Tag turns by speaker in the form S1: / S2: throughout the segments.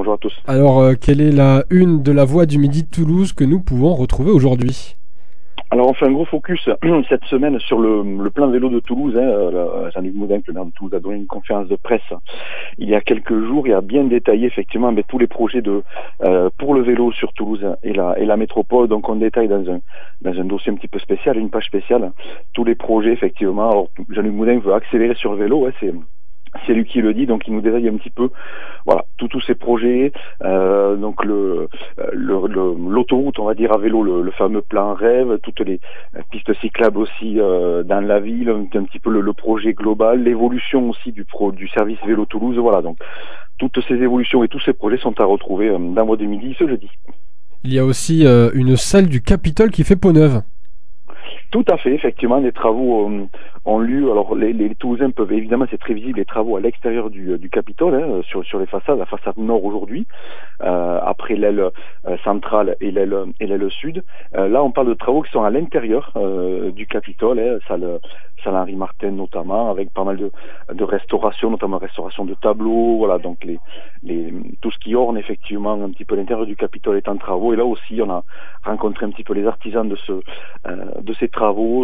S1: bonjour à tous.
S2: Alors, quelle est la une de la Voix du Midi de Toulouse que nous pouvons retrouver aujourd'hui ?
S1: Alors on fait un gros focus cette semaine sur le plan vélo de Toulouse. Jean-Luc Moudin, le maire de Toulouse, a donné une conférence de presse il y a quelques jours. Il a bien détaillé effectivement tous les projets pour le vélo sur Toulouse et la métropole. Donc on détaille dans un dossier un petit peu spécial, une page spéciale, tous les projets effectivement. Alors Jean-Luc Moudin veut accélérer sur le vélo, c'est lui qui le dit, donc il nous détaille un petit peu, voilà, tous ces projets, donc l'autoroute, on va dire à vélo, le fameux plan rêve, toutes les pistes cyclables aussi dans la ville, un petit peu le projet global, l'évolution aussi du service vélo Toulouse, voilà, donc toutes ces évolutions et tous ces projets sont à retrouver dans Voix du Midi ce jeudi.
S2: Il y a aussi une salle du Capitole qui fait peau neuve.
S1: Tout à fait, effectivement, les travaux ont lieu. Alors les Toulousains peuvent, évidemment, c'est très visible, les travaux à l'extérieur du Capitole, sur les façades, la façade nord aujourd'hui, après l'aile centrale et l'aile sud. Là, on parle de travaux qui sont à l'intérieur du Capitole, salle Henri Martin notamment, avec pas mal de restauration, notamment restauration de tableaux, voilà, donc tout ce qui orne effectivement un petit peu l'intérieur du Capitole est en travaux. Et là aussi, on a rencontré un petit peu les artisans de ces travaux,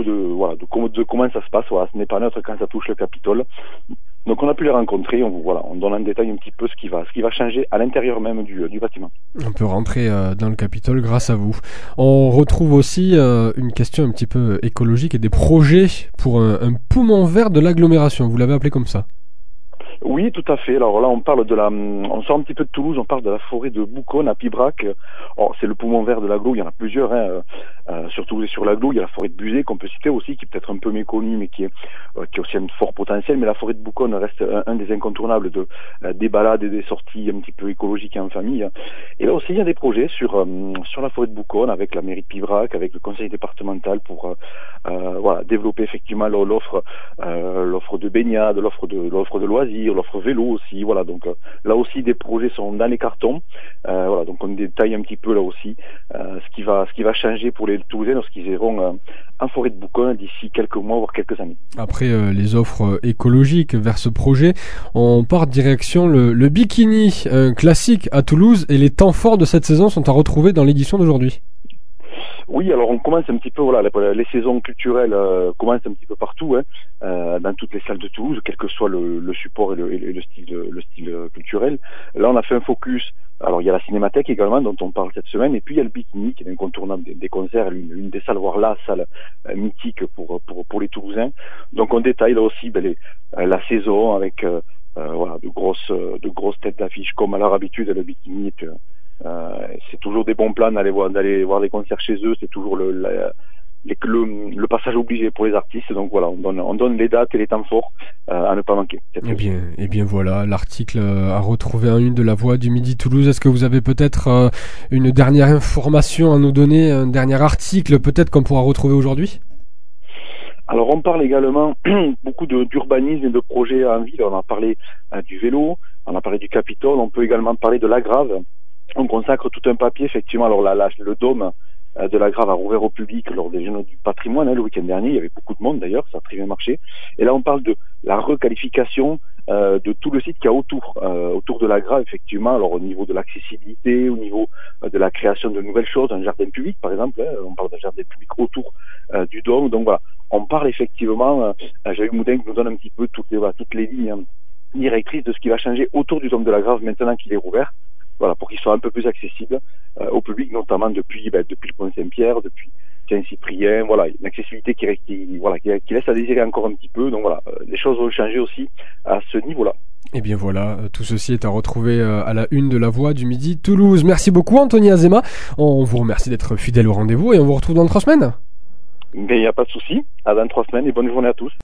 S1: de comment ça se passe. Voilà, ce n'est pas neutre quand ça touche le Capitole. Donc on a pu les rencontrer, on donne en détail un petit peu ce qui va changer à l'intérieur même du bâtiment.
S2: On peut rentrer dans le Capitole grâce à vous. On retrouve aussi une question un petit peu écologique et des projets pour un poumon vert de l'agglomération. Vous l'avez appelé comme ça ?
S1: Oui, tout à fait. Alors là, on sort un petit peu de Toulouse, on parle de la forêt de Bouconne à Pibrac. Or, c'est le poumon vert de l'agglo, il y en a plusieurs, sur Toulouse et sur l'agglo. Il y a la forêt de Buzet qu'on peut citer aussi, qui est peut-être un peu méconnue, mais qui est aussi un fort potentiel. Mais la forêt de Bouconne reste un des incontournables des balades et des sorties un petit peu écologiques et en famille. Et là aussi, il y a des projets sur la forêt de Bouconne, avec la mairie de Pibrac, avec le conseil départemental pour développer effectivement l'offre de baignade, l'offre de loisirs, l'offre vélo aussi, voilà, donc là aussi des projets sont dans les cartons, donc on détaille un petit peu là aussi ce qui va changer pour les Toulousains lorsqu'ils iront en forêt de Bouconne d'ici quelques mois voire quelques années.
S2: Après les offres écologiques vers ce projet, on part direction le bikini, un classique à Toulouse, et les temps forts de cette saison sont à retrouver dans l'édition d'aujourd'hui.
S1: Oui, alors on commence un petit peu, les saisons culturelles commencent un petit peu partout, dans toutes les salles de Toulouse, quel que soit le support et le style culturel. Là, on a fait un focus. Alors, il y a la Cinémathèque également, dont on parle cette semaine, et puis il y a le Bikini, qui est incontournable des concerts, l'une des salles, voire la salle mythique pour les Toulousains. Donc, on détaille là aussi la saison avec de grosses têtes d'affiche, comme à leur habitude. Le Bikini c'est toujours des bons plans d'aller voir les concerts chez eux. C'est toujours le passage obligé pour les artistes. Donc voilà, on donne les dates et les temps forts à ne pas manquer.
S2: Eh bien voilà, l'article à retrouver en une de la Voix du Midi Toulouse. Est-ce que vous avez peut-être une dernière information à nous donner, un dernier article peut-être qu'on pourra retrouver aujourd'hui ?
S1: Alors on parle également beaucoup d'urbanisme et de projets en ville. On a parlé du vélo, on a parlé du Capitole, on peut également parler de l'Agrave. On consacre tout un papier, effectivement. Alors le dôme de l'Agrave a rouvert au public lors des Journées du patrimoine, le week-end dernier. Il y avait beaucoup de monde d'ailleurs, ça a très bien marché. Et là, on parle de la requalification de tout le site qu'il y a autour de l'Agrave, effectivement. Alors au niveau de l'accessibilité, au niveau de la création de nouvelles choses, un jardin public par exemple. On parle d'un jardin public autour du dôme. Donc voilà, on parle effectivement. Jean-Luc Moudin nous donne un petit peu toutes les lignes directrices de ce qui va changer autour du dôme de l'Agrave maintenant qu'il est rouvert. Voilà, pour qu'il soit un peu plus accessible au public, notamment depuis le pont Saint-Pierre, depuis Saint-Cyprien. Voilà, une accessibilité qui laisse à désirer encore un petit peu. Donc voilà, les choses vont changer aussi à ce niveau-là.
S2: Et bien voilà, tout ceci est à retrouver à la une de la Voix du Midi Toulouse. Merci beaucoup Anthony Azema. On vous remercie d'être fidèle au rendez-vous et on vous retrouve dans 3 semaines.
S1: Mais il n'y a pas de souci. À dans 3 semaines et bonne journée à tous.